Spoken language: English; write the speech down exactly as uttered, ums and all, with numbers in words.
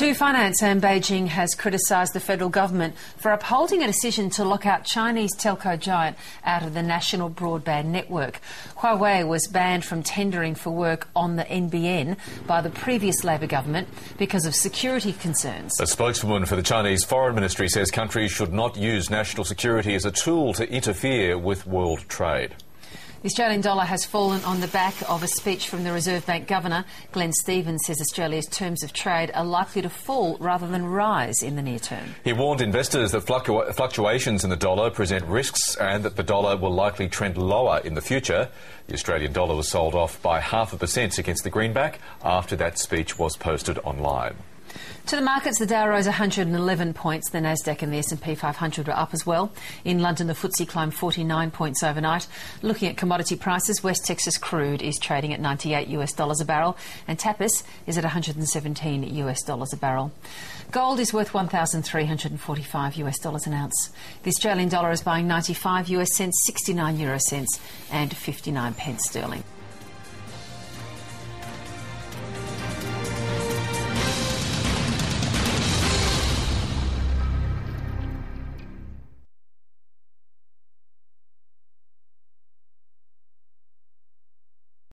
To finance, and Beijing has criticised the federal government for upholding a decision to lock out Chinese telco giant out of the national broadband network. Huawei was banned from tendering for work on the N B N by the previous Labor government because of security concerns. A spokeswoman for the Chinese Foreign Ministry says countries should not use national security as a tool to interfere with world trade. The Australian dollar has fallen on the back of a speech from the Reserve Bank Governor. Glenn Stevens says Australia's terms of trade are likely to fall rather than rise in the near term. He warned investors that fluctu- fluctuations in the dollar present risks and that the dollar will likely trend lower in the future. The Australian dollar was sold off by half a percent against the greenback after that speech was posted online. To the markets, the Dow rose one hundred eleven points. The Nasdaq and the S and P five hundred were up as well. In London, the F T S E climbed forty-nine points overnight. Looking at commodity prices, West Texas crude is trading at ninety-eight US dollars a barrel, and Tapas is at one hundred seventeen US dollars a barrel. Gold is worth one thousand three hundred forty-five US dollars an ounce. The Australian dollar is buying ninety-five US cents, sixty-nine euro cents, and fifty-nine pence sterling.